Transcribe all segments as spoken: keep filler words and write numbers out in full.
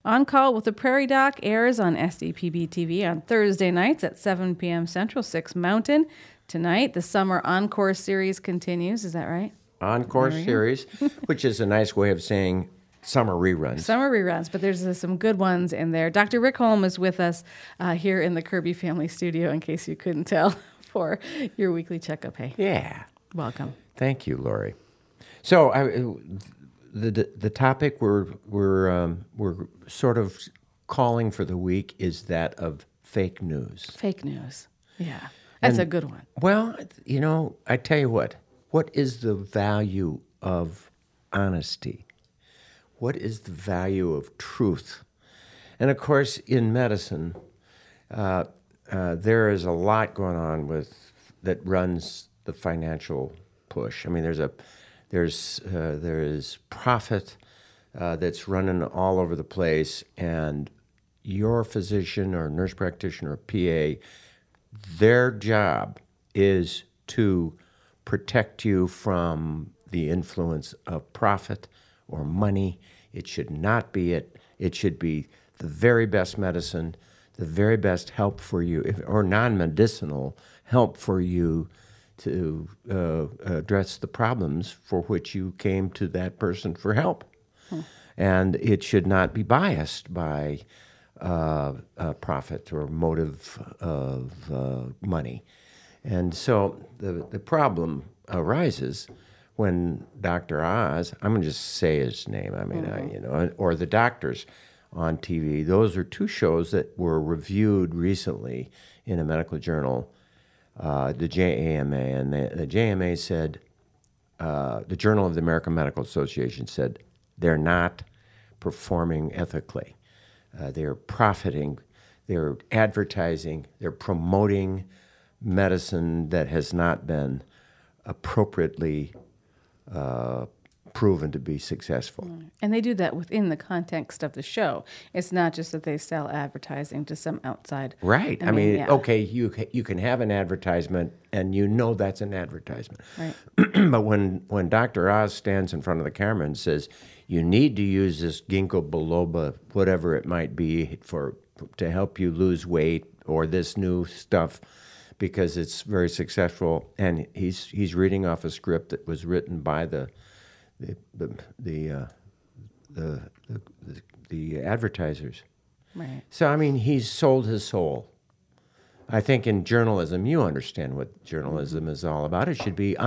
On Call with the Prairie Doc airs on S D P B T V on Thursday nights at seven p.m. Central, six Mountain. Tonight, the Summer Encore series continues. Is that right? Encore series, which is a nice way of saying summer reruns. Summer reruns, but there's uh, some good ones in there. Doctor Rick Holm is with us uh, here in the Kirby Family Studio, in case you couldn't tell, for your weekly checkup. Hey. Yeah. Welcome. Thank you, Lori. So I, the, the the topic we're we're um, we're sort of calling for the week is that of fake news. Fake news. Yeah, that's And, a good one. Well, you know, I tell you what. What is the value of honesty? What is the value of truth? And of course, in medicine, uh, uh, there is a lot going on with that runs the financial push. I mean, there's a there's uh, there is profit uh, that's running all over the place, and your physician or nurse practitioner or P A, their job is to protect you from the influence of profit or money. It should not be it. It should be the very best medicine, the very best help for you, if, or non-medicinal help for you to uh, address the problems for which you came to that person for help. Hmm. And it should not be biased by uh, uh, profit or motive of uh, money. And so the the problem arises when Doctor Oz, I'm going to just say his name, I mean, mm-hmm. I, you know, or the doctors on T V. Those are two shows that were reviewed recently in a medical journal, uh, the J A M A. And the, the J A M A said, uh, the Journal of the American Medical Association said, they're not performing ethically. Uh, they're profiting, they're advertising, they're promoting medicine that has not been appropriately uh, proven to be successful. And they do that within the context of the show. It's not just that they sell advertising to some outside. Right. I, I mean, mean, yeah. okay, you you can have an advertisement and you know that's an advertisement. Right. But when, when Doctor Oz stands in front of the camera and says, you need to use this ginkgo biloba, whatever it might be, for to help you lose weight, or this new stuff, because it's very successful, and he's he's reading off a script that was written by the the the the uh, the, the, the, the advertisers. Right. So I mean, he's sold his soul. I think in journalism, you understand what journalism mm-hmm. is all about. It should be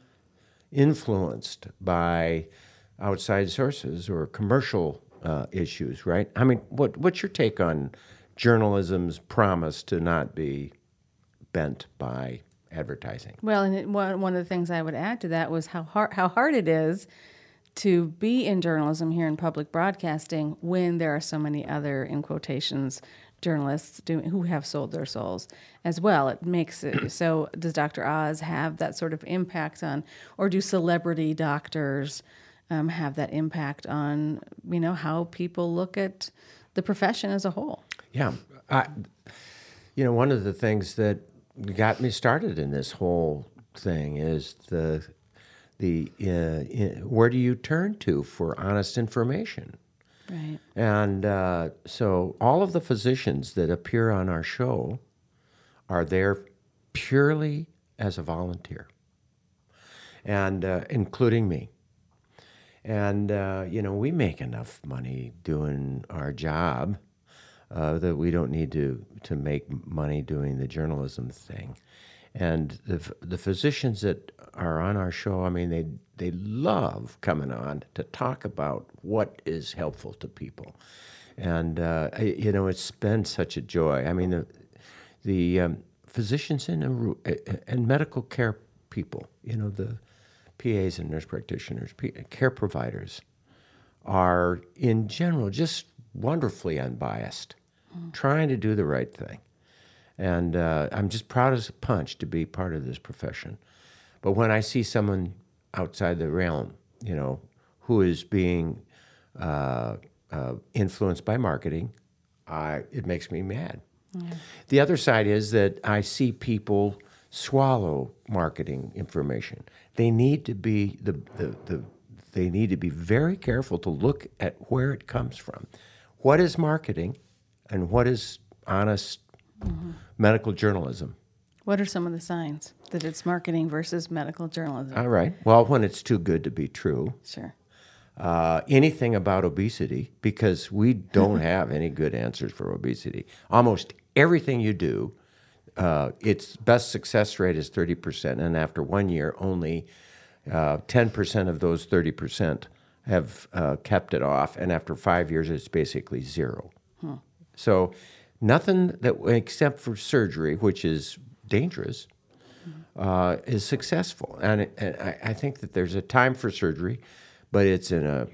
uninfluenced by outside sources or commercial uh, issues, right? I mean, what what's your take on journalism's promise to not be bent by advertising? Well, and it, one one of the things I would add to that was how hard how hard it is to be in journalism here in public broadcasting when there are so many other, in quotations, journalists doing who have sold their souls as well. It makes it so. Does Doctor Oz have that sort of impact on, or do celebrity doctors um, have that impact on, you know, how people look at the profession as a whole? Yeah, I, you know, one of the things that got me started in this whole thing is the the uh, in, where do you turn to for honest information? Right. And uh, so all of the physicians that appear on our show are there purely as a volunteer, and uh, including me. And uh, you know, we make enough money doing our job Uh, that we don't need to, to make money doing the journalism thing. And the the physicians that are on our show, I mean, they they love coming on to talk about what is helpful to people. And, uh, I, you know, it's been such a joy. I mean, the, the um, physicians and, and medical care people, you know, the P As and nurse practitioners, care providers, are in general just wonderfully unbiased, mm. trying to do the right thing. And uh, I'm just proud as a punch to be part of this profession. But when I see someone outside the realm, you know, who is being uh, uh, influenced by marketing, I, it makes me mad. Yeah. The other side is that I see people swallow marketing information. They need to be the, the, the they need to be very careful to look at where it comes from. what is marketing and what is honest mm-hmm. medical journalism? What are some of the signs that it's marketing versus medical journalism? All right. Well, when it's too good to be true. Sure. Uh, anything about obesity, because we don't have any good answers for obesity. Almost everything you do, uh, its best success rate is thirty percent, and after one year, only uh, ten percent of those thirty percent have uh, kept it off, and after five years, it's basically zero. Hmm. So nothing that, except for surgery, which is dangerous, uh, is successful. And, it, and I, I think that there's a time for surgery, but it's in a,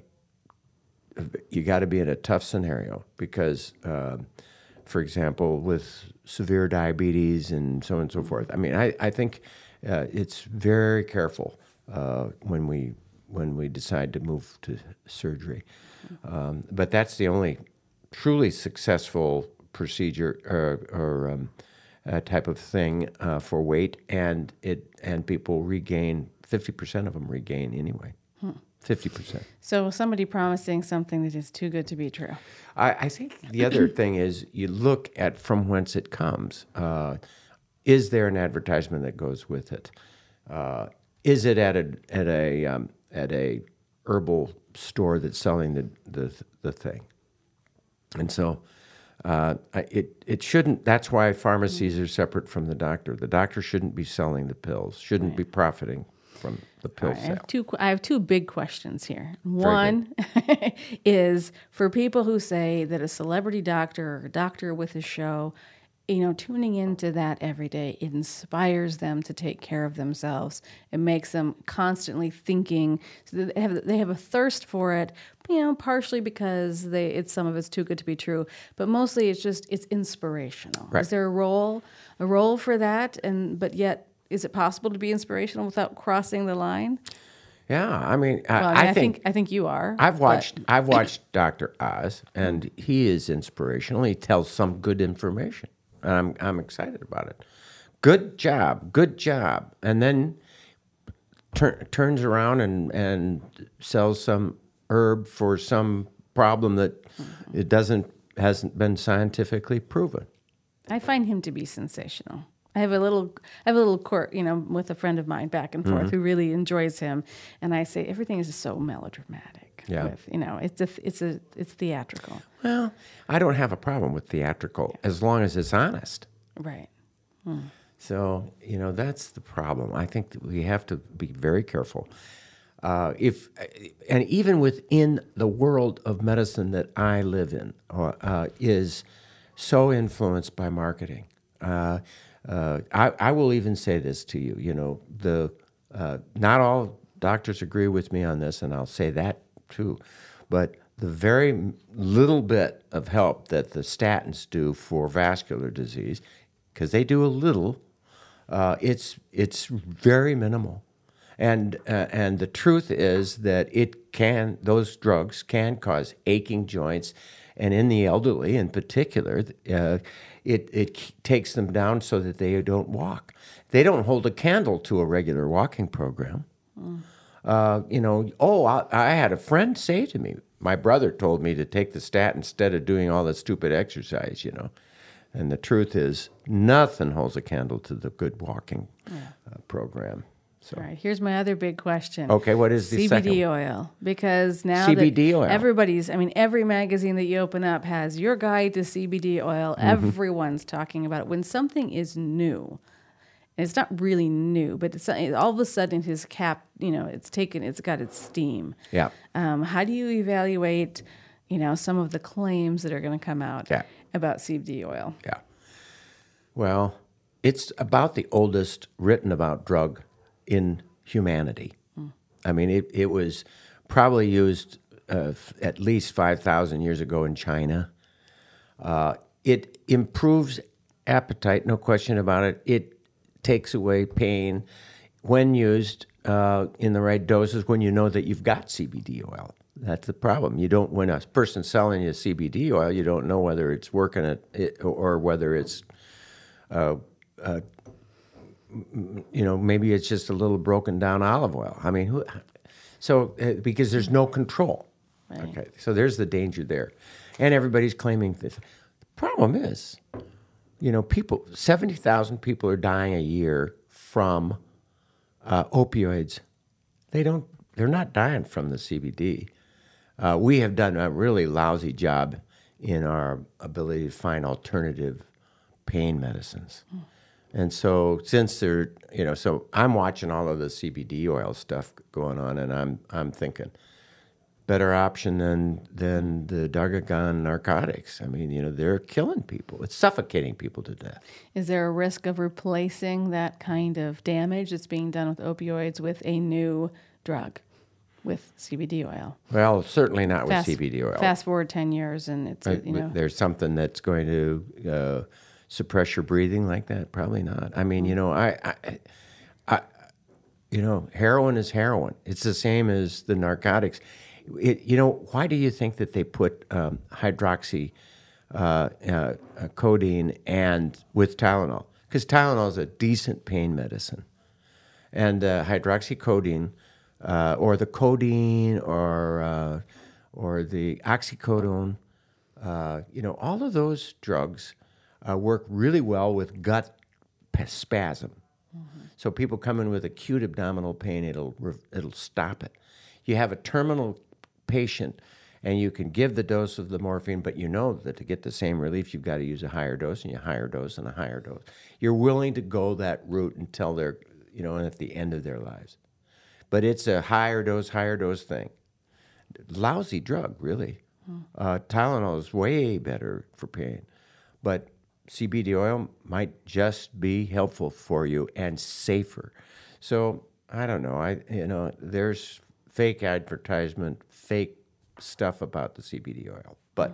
you got to be in a tough scenario because, uh, for example, with severe diabetes and so on and so forth. I mean, I, I think uh, it's very careful uh, when we when we decide to move to surgery. Um, but that's the only truly successful procedure or, or um, uh, type of thing uh, for weight, and it and people regain fifty percent of them regain anyway. Hmm. fifty percent. So somebody promising something that is too good to be true. I, I think the other thing is you look at from whence it comes. Uh, is there an advertisement that goes with it? Uh, is it at a at a um, at a herbal store that's selling the the, the thing? And so uh, it it shouldn't. That's why pharmacies are separate from the doctor. The doctor shouldn't be selling the pills. Shouldn't right. be profiting from the pill right, sale. I have two. I have two big questions here. One is for people who say that a celebrity doctor or a doctor with a show, you know, tuning into that every day, it inspires them to take care of themselves. It makes them constantly thinking. So they have they have a thirst for it. You know, partially because they it's some of it's too good to be true, but mostly it's just it's inspirational. Right. Is there a role a role for that? And but yet. Is it possible to be inspirational without crossing the line? Yeah, I mean, I, well, I, mean, I, I think, think I think you are. I've watched but. I've watched Doctor Oz, and he is inspirational. He tells some good information, and I'm I'm excited about it. Good job, good job, and then tur- turns around and and sells some herb for some problem that mm-hmm. it doesn't hasn't been scientifically proven. I find him to be sensational. I have a little, I have a little court, you know, with a friend of mine back and forth mm-hmm. who really enjoys him, and I say everything is so melodramatic. Yeah, with, you know, it's a, it's a, it's theatrical. Well, I don't have a problem with theatrical yeah. as long as it's honest. Right. Hmm. So you know that's the problem. I think that we have to be very careful. Uh, if and even within the world of medicine that I live in uh, is so influenced by marketing. Uh, Uh, I, I will even say this to you, you know, the uh, not all doctors agree with me on this, and I'll say that too, but the very little bit of help that the statins do for vascular disease, because they do a little, uh, it's it's very minimal, and uh, and the truth is that it can those drugs can cause aching joints, and in the elderly in particular. Uh, It it takes them down so that they don't walk. They don't hold a candle to a regular walking program. Mm. Uh, you know, oh, I, I had a friend say to me, my brother told me to take the statin instead of doing all the stupid exercise, you know. And the truth is, nothing holds a candle to the good walking yeah. uh, program. So. All right, here's my other big question. Okay, what is the C B D second? C B D oil. Because now C B D that oil. everybody's, I mean, every magazine that you open up has your guide to C B D oil. Mm-hmm. Everyone's talking about it. When something is new, and it's not really new, but it's all of a sudden his cap, you know, it's taken, it's got its steam. Yeah. Um, how do you evaluate, you know, some of the claims that are going to come out yeah. about C B D oil? Yeah. Well, it's about the oldest written about drug in humanity. Mm. I mean, it, it was probably used uh, f- at least five thousand years ago in China. Uh, it improves appetite, no question about it. It takes away pain when used uh, in the right doses, when you know that you've got C B D oil. That's the problem. You don't, when a person's selling you C B D oil, you don't know whether it's working at it or whether it's uh, uh, you know, maybe it's just a little broken down olive oil. I mean, who, so uh, because there's no control. Right. Okay, so there's the danger there. And everybody's claiming this. The problem is, you know, people, seventy thousand people are dying a year from uh, opioids. They don't, they're not dying from the C B D. Uh, we have done a really lousy job in our ability to find alternative pain medicines. Mm. And so since they're, you know, so I'm watching all of the C B D oil stuff going on, and I'm I'm thinking, better option than than the Dargagon narcotics. I mean, you know, they're killing people. It's suffocating people to death. Is there a risk of replacing that kind of damage that's being done with opioids with a new drug, with C B D oil? Well, certainly not fast, with C B D oil. Fast forward ten years, and it's uh, you know there's something that's going to uh, suppress your breathing like that. Probably not. I mean, you know, I, I, I, you know, heroin is heroin. It's the same as the narcotics. It, you know, why do you think that they put um, hydroxy uh, uh, uh, codeine and with Tylenol? Because Tylenol is a decent pain medicine, and uh, hydroxycodeine, uh, or the codeine, or uh, or the oxycodone, uh, you know, all of those drugs uh, work really well with gut spasm. Mm-hmm. So people come in with acute abdominal pain, it'll it'll stop it. You have a terminal patient, and you can give the dose of the morphine, but you know that to get the same relief, you've got to use a higher dose, and a higher dose, and a higher dose. You're willing to go that route until they're, you know, at the end of their lives. But it's a higher dose, higher dose thing. Lousy drug, really. Hmm. Uh, Tylenol is way better for pain, but C B D oil might just be helpful for you and safer. So I don't know. I you know there's fake advertisement, fake stuff about the C B D oil. But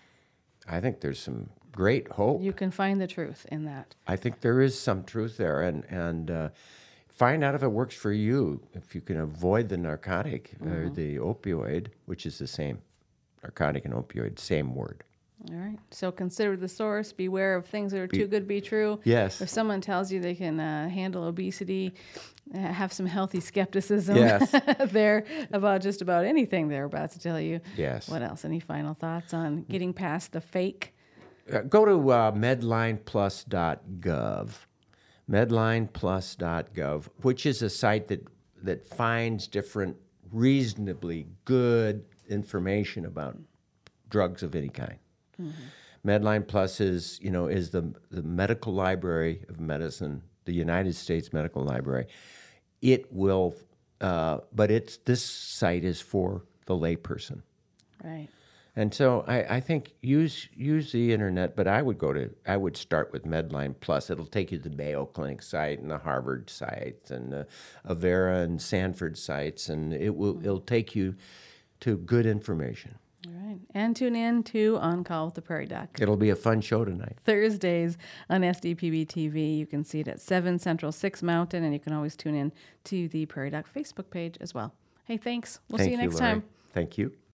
I think there's some great hope. You can find the truth in that. I think there is some truth there, and and uh, find out if it works for you. If you can avoid the narcotic mm-hmm. or the opioid, which is the same, narcotic and opioid, same word. All right. So consider the source. Beware of things that are Be, too good to be true. Yes. If someone tells you they can uh, handle obesity, uh, have some healthy skepticism yes. there about just about anything they're about to tell you. Yes. What else? Any final thoughts on getting past the fake? Uh, go to uh, medline plus dot gov, medline plus dot gov, which is a site that, that finds different reasonably good information about drugs of any kind. Mm-hmm. Medline Plus is, you know, is the the medical library of medicine, the United States Medical Library. It will, uh, but it's this site is for the layperson, right? And so I, I think use use the internet, but I would go to I would start with Medline Plus. It'll take you to the Mayo Clinic site and the Harvard site and the Avera and Sanford sites, and it will it'll take you to good information. All right. And tune in to On Call with the Prairie Doc. It'll be a fun show tonight. Thursdays on S D P B T V. You can see it at seven Central, six Mountain, and you can always tune in to the Prairie Doc Facebook page as well. Hey, thanks. We'll Thank see you you, next Lori. time. Thank you.